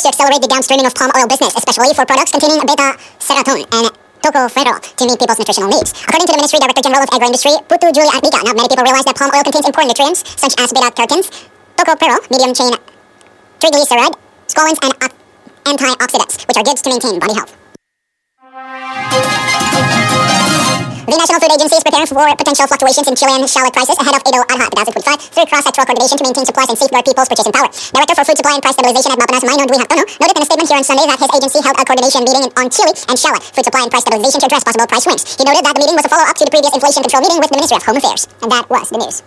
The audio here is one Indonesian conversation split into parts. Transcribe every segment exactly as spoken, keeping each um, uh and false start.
to accelerate the downstreaming of palm oil business, especially for products containing beta-carotene and tocopherol to meet people's nutritional needs. According to the Ministry Director General of Agro-Industry, Putu Julia Atmika, not many people realize that palm oil contains important nutrients such as beta-carotenes, tocopherol, medium-chain triglyceride, scolins, and uh, antioxidants, which are good to maintain body health. The National Food Agency is preparing for potential fluctuations in Chilean shallot prices ahead of Eid al-Adha twenty twenty-five through cross-sectoral coordination to maintain supplies and safeguard people's purchasing power. Director for Food Supply and Price Stabilization at Bapanas, Maynard Dwi Haktono, noted in a statement here on Sunday that his agency held a coordination meeting on chili and shallot food supply and price stabilization to address possible price swings. He noted that the meeting was a follow-up to the previous inflation control meeting with the Ministry of Home Affairs. And that was the news.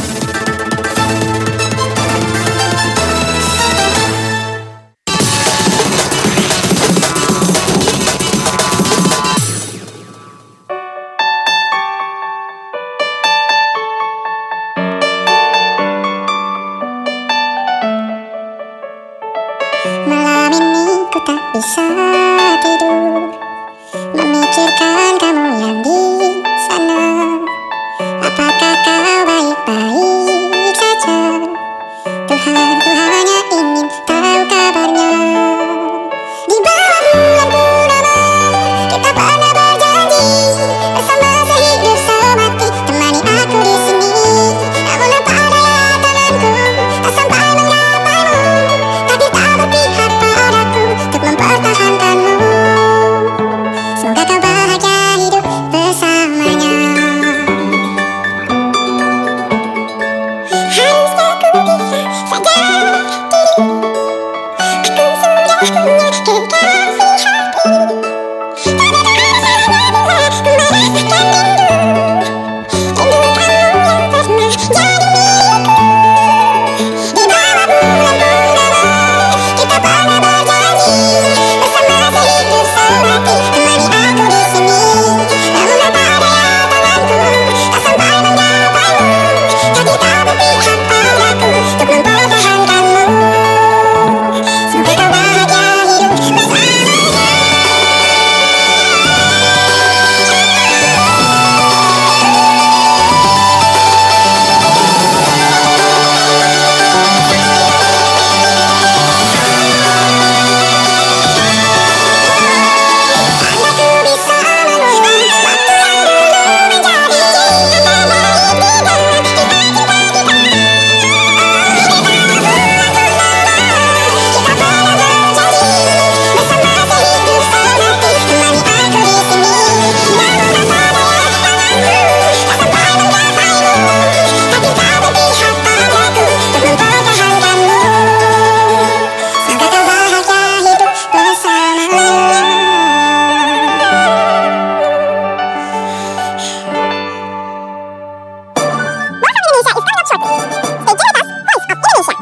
Malam ini ku tak bisa tidur, memikirkan kamu yang di sana. Apakah kau baik-baik saja? Tuhan, ku hanya ingin tahu kabarnya. Di bawah bulan purnama kita pernah berjanji bersama sehidup semati, temani aku di sini. Namun apa daya tanganku tak sampai menggapaimu, tapi tak berpihak padaku untuk mempertahankanmu. Semoga kau bahagia hidup bersamanya. Harusnya ku bisa saja diri, aku sudah punya kekasih hati. Tak ada salahnya bila ku merasakan rindu, rindu kamu yang pernah jadi milikku. Di bawah bulan purnama kita pernah berjanji bersama sehidup semati, temani aku di sini. Namun apa daya tanganku tak sampai menggapaimu, tapi tak berpihak padaku untuk mempertahankanmu. Semoga kau bahagia hidup bersamanya. Andaiku bisa mengulang waktu yang dulu menjadi cinta terbaik di dalam tiba-tiba kita. Di bawah bulan purnama kita pernah berjanji bersama sehidup semati, temani aku di sini. Namun apa daya tanganku tak sampai menggapaimu, tapi tak berpihak padaku untuk mempertahankanmu. Semoga kau bahagia hidup bersamanya. Voice of Indonesia is coming up shortly. Stay tuned with us, Voice of Indonesia.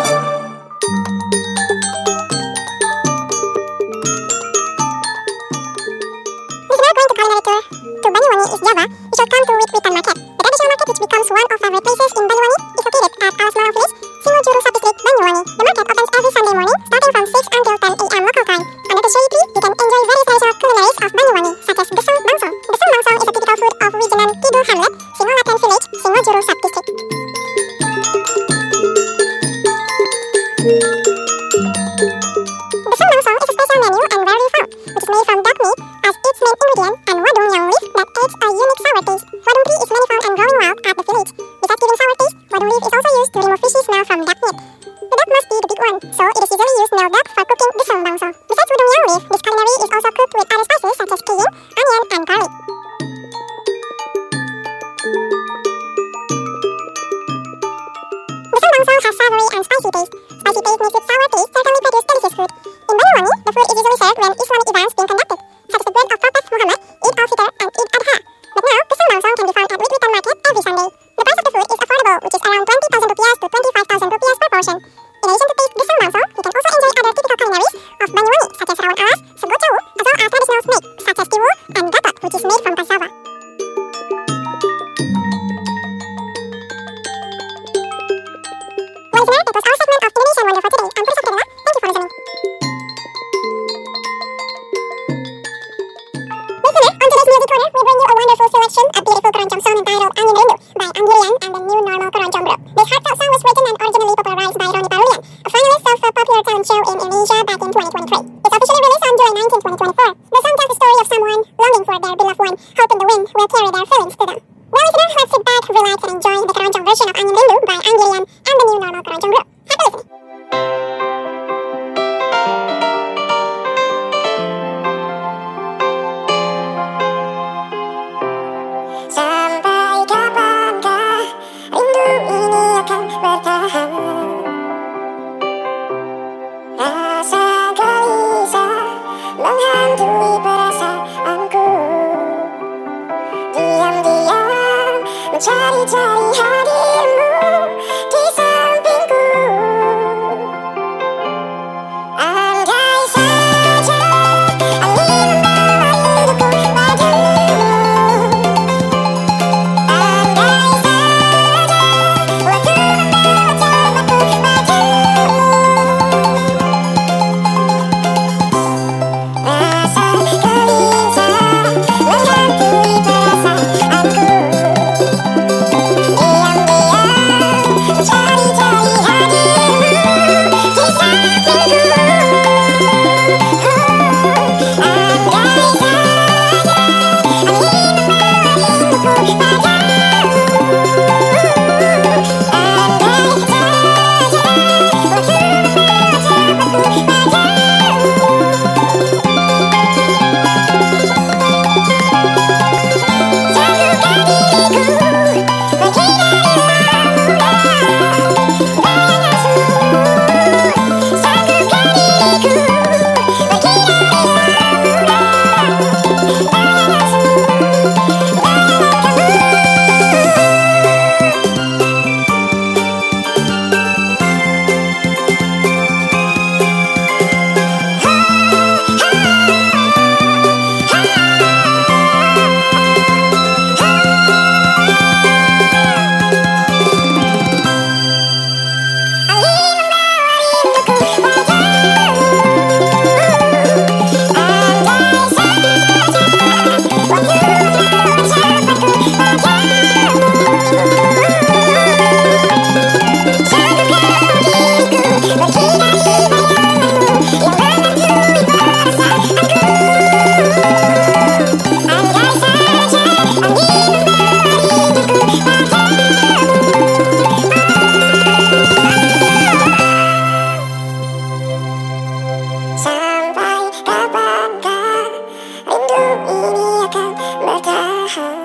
If you are going to culinary tour to Banyuwangi, East Java, you should come to Wit Witan Market. The traditional market, which becomes one of favorite places in Banyuwangi, is located at our small village, Singojuru Subdistrict, Banyuwangi. The market opens every Sunday morning, starting from six until ten a m local time. Under the shade tree, you can enjoy various traditional culinaries of Banyuwangi, such as Gesang Bangsong. Gesang Bangsong is a typical food of Wijenan Kidul Hamlet, Singolaten village, Singojuru Subdistrict. Gesang Bangsong is a special menu and rarely found, which is made from duck meat as its main ingredient and wadung yang leaf that adds a unique sour taste. Wadung tree is many found and growing wild at the village. Besides giving sour taste, wadung leaf is also used to remove fishy smell from duck meat. The duck must be the big one, so it is usually used now duck for cooking Gesang Bangsong. Besides wadung yang leaf, this culinary is also cooked with other spices such as cayenne, onion, and garlic. Gesang Bangsong has savory and spicy taste. Spicy taste mixed with sour taste certainly produce delicious food. In Banyuwangi, the food is usually served when Islamic events being conducted, such as the birth of Prophet Muhammad, Eid al-Fitr, and Eid Adha. But now, Gesang Bangsong can be found at Wit Witan Market every Sunday. The price of the food is affordable, which is around twenty thousand rupiah to twenty-five thousand rupiah per portion. In addition to taste Gesang Bangsong, you can also enjoy other typical culinaries of Banyuwangi, such as rawon alas, sego cau, as well as traditional snake, such as tiwul and gatot, which is made from cassava. Well, listener, that was our segment of Indonesian Wonder for today. I'm Puri Sakti Thank you for listening. edition of Onion Rindu by Angelian and the New Normal Keroncong Group. Happy listening. Sampai kapankah rindu ini akan bertahan? Rasa gelisah menghantui perasaanku. Diam-diam mencari-cari hadirmu di sampingku. Andai saja angin membawa rinduku padamu. Andai saja waktu membawa cintaku padamu. Rasa gelisah menghantui perasaanku. Diam-diam mencari-cari hadirmu di sampingku. Andai saja angin membawa rinduku padamu. Andai saja waktu membawa cintaku padamu. Sanggup diriku pergi dari bayanganmu. Sanggup diriku pergi dari Sampai kapankah rindu ini akan bertahan?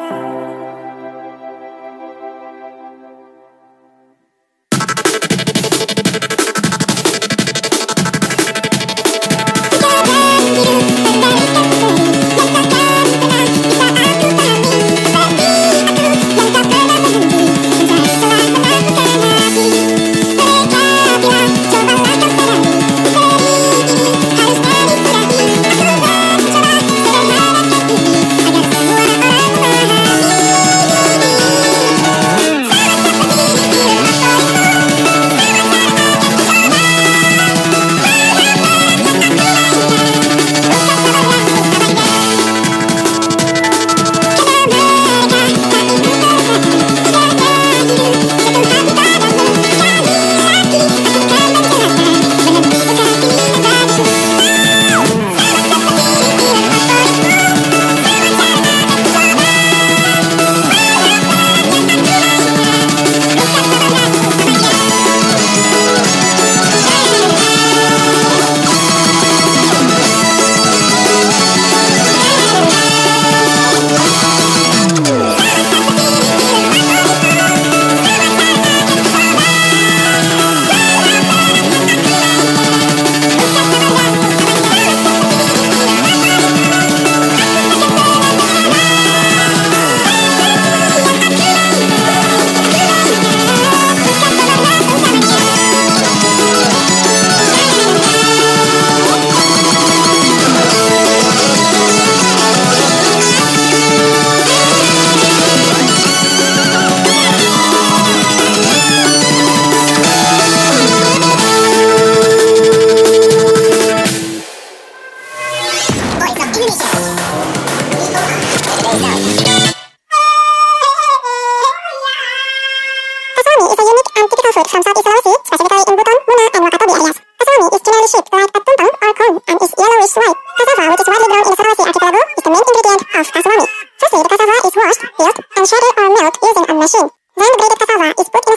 Firstly, the cassava is washed, peeled, and shredded or milled using a machine. Then the grated cassava is put in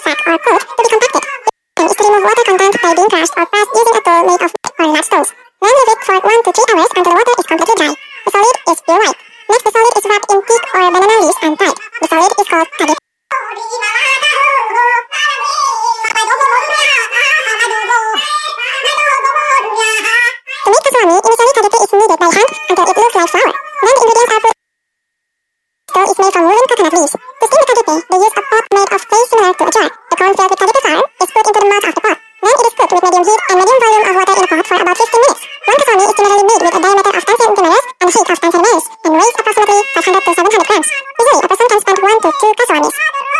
kaget. To make kaswami, initially kagete is kneaded by hand until it looks like flour. Then the ingredients are put. Dough is made from woven coconut leaves. To steam the kagete, they use a pot made of clay similar to a jar. The corn filled with kagete flour is put into the mouth of the pot. Then it is cooked with medium heat and medium volume of water in a pot for about fifteen minutes. One kaswami is generally made with a diameter of ten centimeters and a heat of ten centimeters and weighs approximately five hundred to seven hundred grams. Usually, a person can spend one to two kaswamis.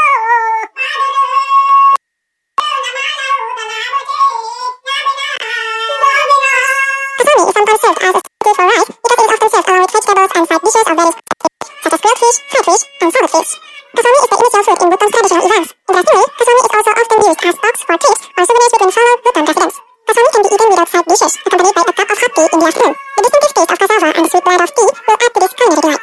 Kaswami is sometimes served as a substitute for rice because it is often served along with vegetables and side dishes of various such as grilled fish, fried fish, and salted fish. Kaswami is the initial food in Bhutan's traditional events. Interestingly, kaswami is also often used as box for trips or souvenirs within fellow Bhutan residents. Kaswami can be eaten without side dishes, accompanied by a cup of hot tea in the afternoon. The distinctive taste of cassava and the sweet blend of tea will add to this culinary delight.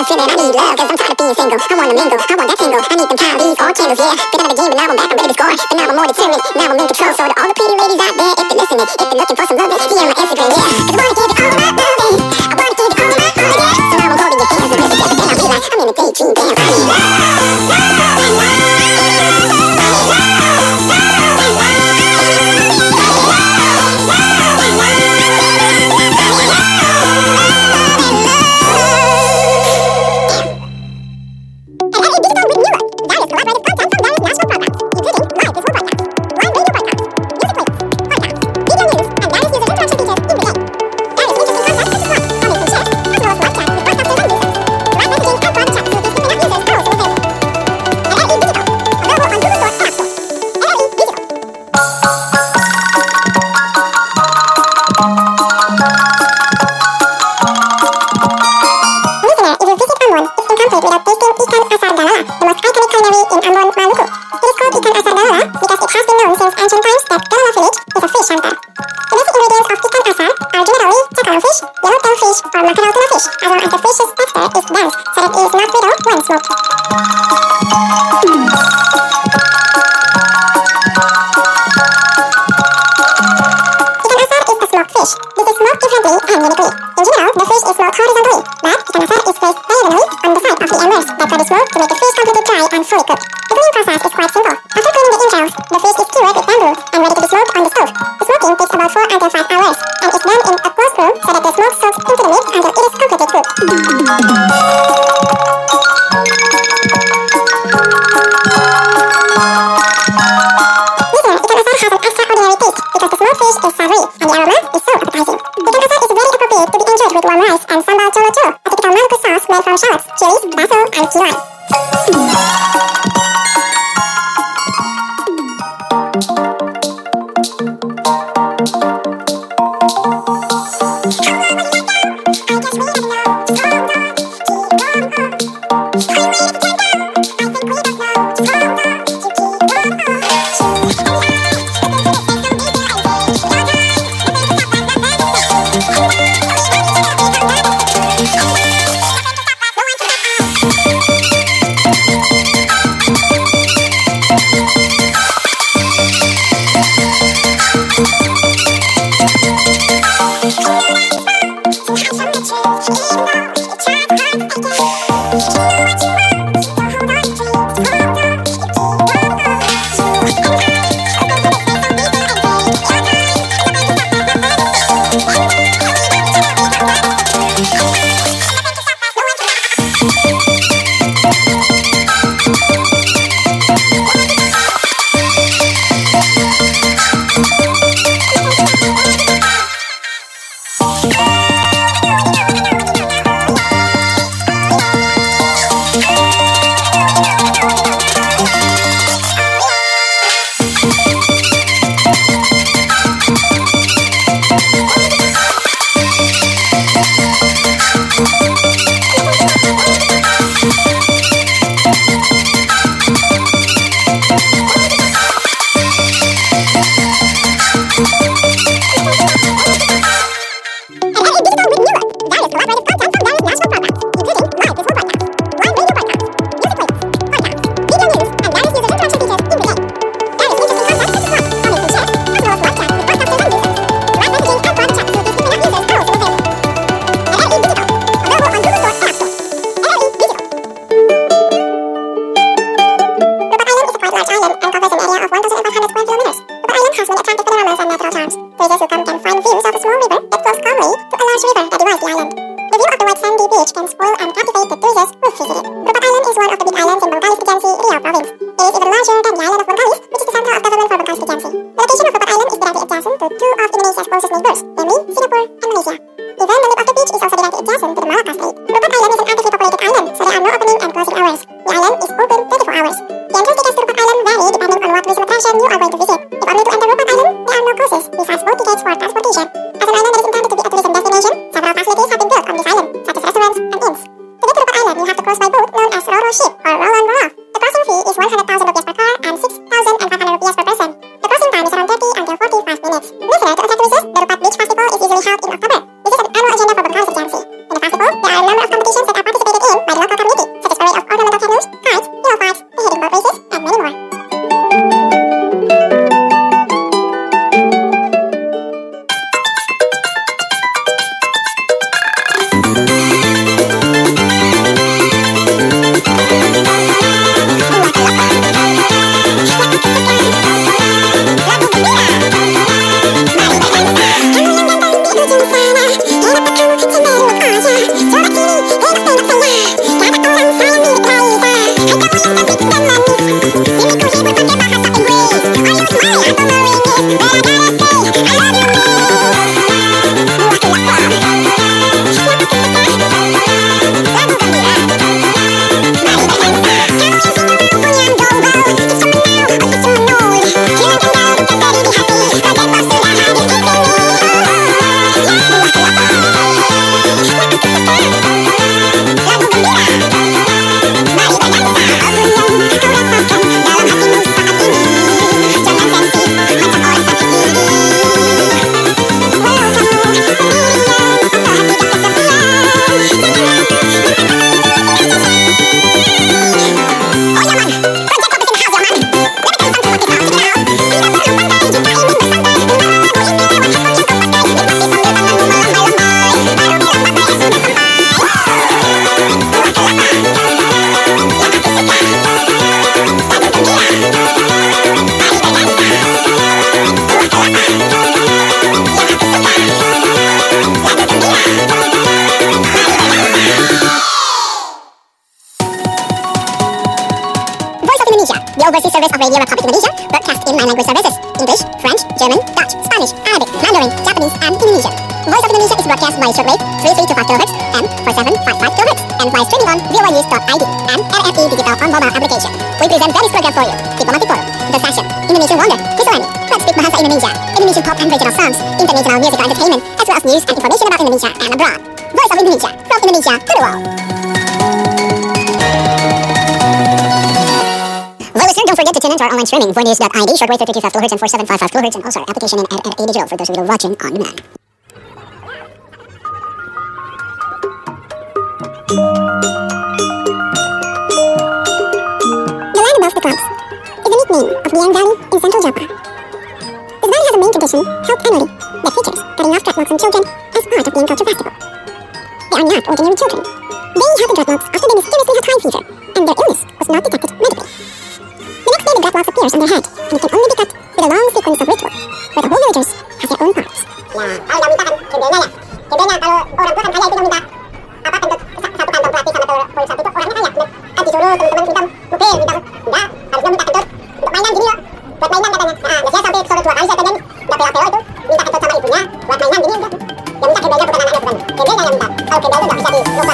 feeling I need love, cause I'm tired of being single. I wanna mingle, I want that tingle. I need them calories, all candles, yeah. Been out of the game, but now I'm back, I'm ready to score. But now I'm more determined, now I'm in control. So to all the pretty ladies out there, if you're listening, if you're looking for some loving, see on my Instagram, yeah. Cause I wanna give it all my loving, I wanna give it all my all, yeah. So now I'm holding your hands and listen, but then I realize I'm in a daydream, damn. I need love, love, love, love. There are a number of competitions that are participated in by the of Radio Republic Indonesia, broadcast in nine language services: English, French, German, Dutch, Spanish, Arabic, Mandarin, Japanese, and Indonesian. Voice of Indonesia is broadcast by shortwave three three two five kilohertz and four seven five five kilohertz and via streaming on v o news dot i d and R F E Digital on mobile application. We present various program for you: Diplomatic Forum, The Fashion, Indonesian Wonder, Miscellany, Let's Speak Bahasa Indonesia, Indonesian Pop and Regional Songs, International Musical Entertainment, as well as news and information about Indonesia and abroad. Voice of Indonesia, from Indonesia to the world. Well, listener, don't forget to tune in to our online streaming, voinews dot I D, shortwave three three two five kilohertz and four seven five five kilohertz, and also our application in R F E Digital for those of you watching on demand. The land above the clouds is the nickname of Dieng Valley in central Java. This valley has a main tradition held annually that features cutting off dreadlocks on children as part of Dieng Culture Festival. They are not ordinary children. They had the dreadlocks after they mysteriously had high fever, and their illness was not detected medically. The next day the dreadlocks appears on their head, and it can only be cut with a long sequence of ritual, where the whole villagers have their own parts. Nah, kalau udah minta kan gedenya ya. Gedenya kalau orang tua kan kaya itu minta apa kentut satu kantong plastik sama pulsa itu orangnya kaya. Kan disuruh teman-teman minta mobil, minta enggak, harusnya minta kentut untuk mainan gini loh. Buat mainan katanya. Nah, biasanya sampai sore dua kali saya tanya udah pelo-pelo itu minta kentut sama ibunya buat mainan gini udah. Yang minta gedenya bukan anaknya bukan. Gedenya yang minta. Kalau gede itu enggak bisa dilupakan.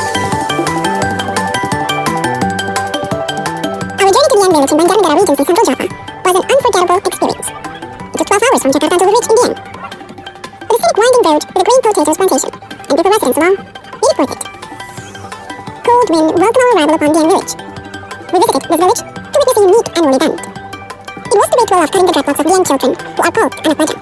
Our journey to the Dieng village in Banjarnegara region in central Java was an unforgettable experience. It took twelve hours from Jakarta until we reached in Dieng. The scenic winding road with a green potatoes plantation and people residents along made it worth it. Cold wind welcomed our arrival upon Dieng village. We visited this village to witness a unique annual event. It was the ritual of cutting the dreadlocks of Dieng children who are called anak bajang.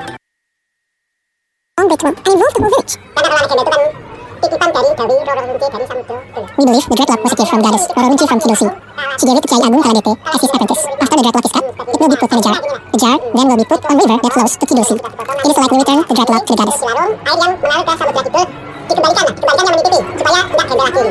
Long ritual and involved the whole village. Karena kalau anak gede itu kan titipan dari Dewi Roro Winci dari Samudro. We believe the dreadlock was a gift from goddess Roro Winci from Kidosi. She gave it to Kiai Agung Kaladete as his apprentice. After the dreadlock is cut, it will be put in a jar. The jar then will be put on river that flows to Kidosi. It is to likely return the dreadlock to the goddess. Lalu air yang mengalir ke Samudra Kidul dikembalikan lah, dikembalikan yang menitipi supaya tidak gede lagi.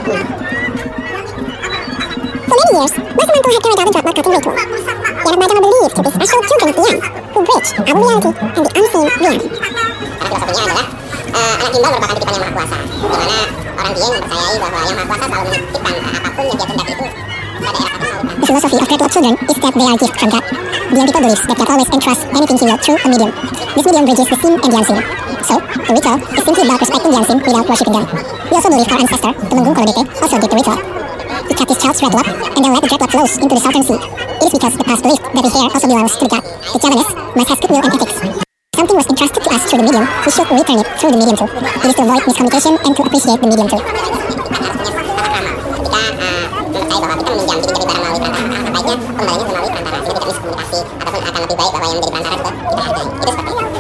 For many years, Mas Manto had carried out the dreadlock cutting ritual. The anak bajang are believed to be special children of Dieng who bridge our reality and the unseen reality. Karena filosofinya adalah uh, anak gimbal merupakan titipan yang maha kuasa, di mana orang Dieng mempercayai bahwa yang maha kuasa selalu menitipkan uh, apapun yang dia kehendaki itu pada era satu maupun. The philosophy of dreadlock children is that they are gifts from God. Dieng people believes that God always entrusts anything he will through a medium. This medium bridges the seen and the unseen. So, the ritual is simply about respecting the unseen without worshipping them. We also believe our ancestor, Temenggung Kolodete, also did the ritual. He cut his child's dreadlock and then let the dreadlock flows into the southern sea. It is because the past believed that his hair also belongs to the god. The Javanese must have goodwill and ethics. Something was entrusted to us through the medium, we should return it through the medium too. It is to avoid miscommunication and to appreciate the medium too. Ketika uh, mempercayai bahwa kita meminjam jadi dari barang melalui perantara, sebaiknya kembalinya melalui perantara sehingga tidak miskomunikasi ataupun akan lebih baik bahwa yang menjadi perantara juga kita hargai. Itu seperti itu.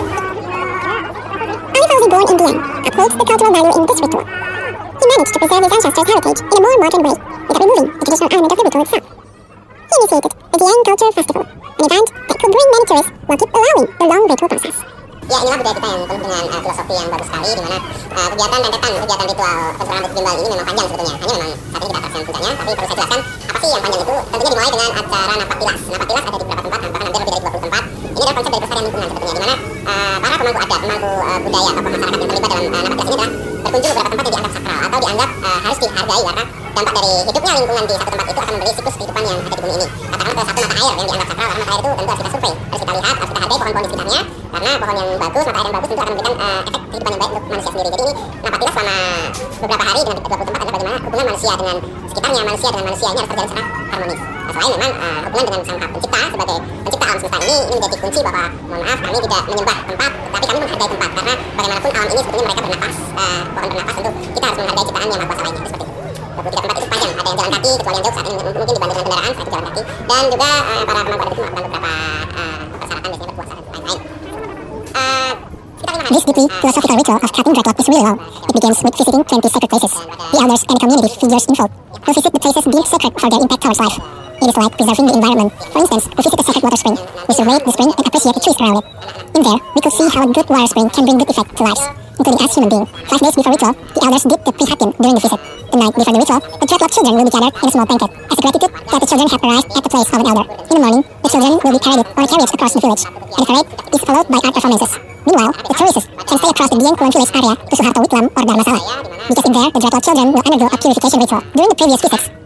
Ali Fauzi, born in Dieng, upholds the cultural value in this ritual. He managed to preserve his ancestors' heritage in a more modern way without removing the traditional element of the ritual itself. He initiated the Dieng Culture Festival, an event that could bring many tourists while keep allowing the long ritual process. Ya, inilah budaya kita yang penuh dengan uh, filosofi yang bagus sekali, di mana uh, kegiatan rentetan, kegiatan ritual pencerahan rambut gimbal ini memang panjang sebetulnya. Hanya memang saat ini kita atraksi puncaknya, tapi perlu saya jelaskan apa sih yang panjang itu. Tentunya dimulai dengan acara napak tilas. Napak tilas ada di beberapa tempat, bahkan hampir lebih dari dua puluh tempat. Ini adalah konsep dari pelestarian lingkungan sebetulnya, di mana uh, para pemangku adat, pemangku uh, budaya, tokoh masyarakat yang terlibat dalam uh, napak tilas ini adalah berkunjung beberapa tempat yang dianggap sakral atau dianggap uh, harus dihargai karena dampak dari hidupnya lingkungan di satu tempat itu akan memberi siklus kehidupan yang ada di bumi ini. Katakanlah ke satu mata air yang dianggap sakral, karena mata air itu tentu harus kita survei, harus kita lihat, harus kita hargai pohon-pohon di sekitarnya, karena pohon yang bagus, mata air yang bagus tentu akan memberikan uh, efek kehidupan yang baik untuk manusia sendiri. Jadi ini napak tilas selama beberapa hari dengan dua puluh tempat adalah bagaimana hubungan manusia dengan sekitarnya, manusia dengan manusia ini harus terjalin secara harmonis. Nah, selain memang uh, hubungan dengan sang pencipta sebagai pencipta alam semesta ini, ini menjadi kunci bahwa mohon maaf kami tidak menyembah tempat, tetapi kami menghargai tempat karena bagaimanapun alam ini sebetulnya mereka bernapas, uh, pohon bernapas tentu kita harus menghargai ciptaan yang maha kuasa lainnya. Seperti itu. dua puluh tiga tempat itu panjang, ada yang jalan kaki, kecuali yang jauh saat ini mungkin dibantu dengan kendaraan, saat itu jalan kaki, dan juga uh, para pemangku adat itu melakukan beberapa uh, persyaratan biasanya berpuasa dan lain-lain. Uh, This deeply philosophical ritual of cutting dreadlock is really long. It begins with visiting twenty sacred places. The elders and the community figures involved will visit the places deemed sacred for their impact towards life. It is like preserving the environment. For instance, we visit a sacred water spring. We survey the spring and appreciate the trees around it. In there, we could see how a good water spring can bring good effect to lives, including us human beings. Five days before ritual, the elders did the prihatin during the visit. The night before the ritual, the dreadlock children will be gathered in a small banquet as a gratitude that the children have arrived at the place of an elder. In the morning, the children will be paraded on a carriage across the village, and the parade is followed by art performances. Meanwhile, the tourists can stay across the Dieng Kulon area to Suharto Witlam or Dharmasala, because in there, the dreadlock children will undergo a purification ritual. During the previous visits,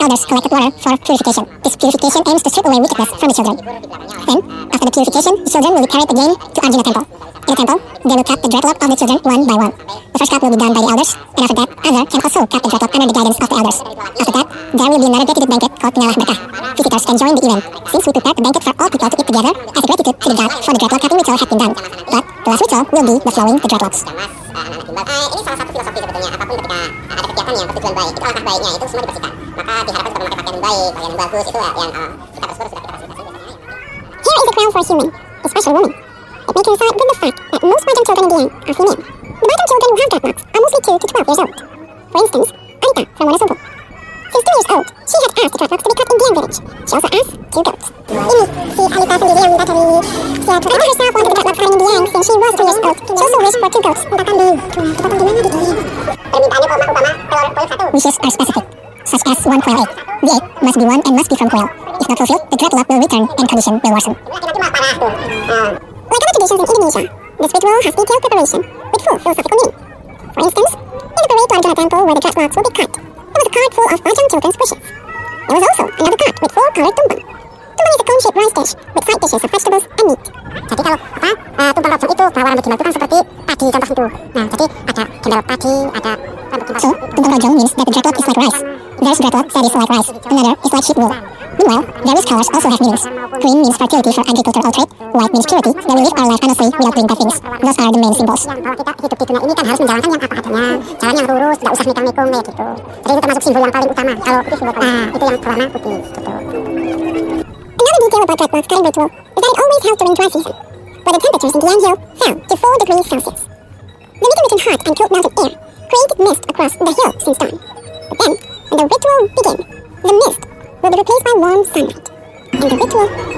elders collected water for purification. This purification aims to strip away wickedness from the children. Then, after the purification, the children will be carried again to Arjuna temple. In the temple, they will cut the dreadlock of the children one by one. The first cut will be done by the elders, and after that, other can also cut the dreadlock under the guidance of the elders. After that, there will be another gratitude banquet called Pengalah Berkah. Visitors can join the event, since we prepared the banquet for all people to eat together as a gratitude to the god for the dreadlock cutting ritual had been done. But the last ritual will be the flowing the dreadlocks. Ini salah satu filosofi sebetulnya, apapun ketika ada kegiatan yang bertujuan baik, itu alangkah baiknya itu semua dibersihkan. Maka diharapkan untuk memakai pakaian yang baik, pakaian yang bagus, itu yang uh, kita bersyukur sudah kita fasilitasi. Here is a crown for a human, especially women. It may coincide with the fact that most bottom children in the end are female. The bottom children who have dreadlocks are mostly two to twelve years old. For instance, Anita from Wonosobo. Since two years old, she had asked the dreadlocks to be cut in Dian village. She also asked two goats. Ini, si Anita sendiri yang minta dari si Anita herself wanted the dreadlocks cut in Dian since she was two years old. She also wished for two goats. Kita kan di, kita kan di mana di Dian? Permintaannya kok Obama telur koil satu. Wishes are specific, such as one quail egg. The egg must be one and must be from quail. If not fulfilled, the dreadlock will return and condition will worsen. Nanti malah parah tuh. Uh, Like other traditions in Indonesia, this ritual has detailed preparation with full philosophical meaning. For instance, in the parade to Arjuna temple where the dreadlocks will be cut, there was a card full of bottom children's wishes. There was also another card with four colored tumpang. Tumpang is a cone-shaped rice dish with side dishes of vegetables and meat. Jadi kalau apa uh, tumpang rambut itu bahwa rambut gimbal itu kan seperti padi contoh itu. Nah jadi ada gimbal padi, ada rambut gimbal. So, tumpang rojong means that the dreadlock is like rice. There's dreadlock that is like rice, another is like sheep wool. Meanwhile, various colors also have meanings. Green means fertility for agricultural trade, white means purity, that we live our life honestly without doing bad things. Those are the main symbols. Bahwa kita hidup di dunia ini kan harus menjalankan yang apa adanya, jalan yang lurus, tidak usah mikang-mikung kayak gitu. Jadi itu termasuk simbol yang paling utama. Kalau itu simbol paling, ah, itu yang berwarna putih gitu. Another detail about dreadlocks cutting ritual is that it always held during dry season, where the temperatures in Dian Hill fell to four degrees Celsius. The intermittent hot and cold mountain air created mist across the hill since dawn. But then, when the ritual began, the mist will be replaced by warm sunlight, and the ritual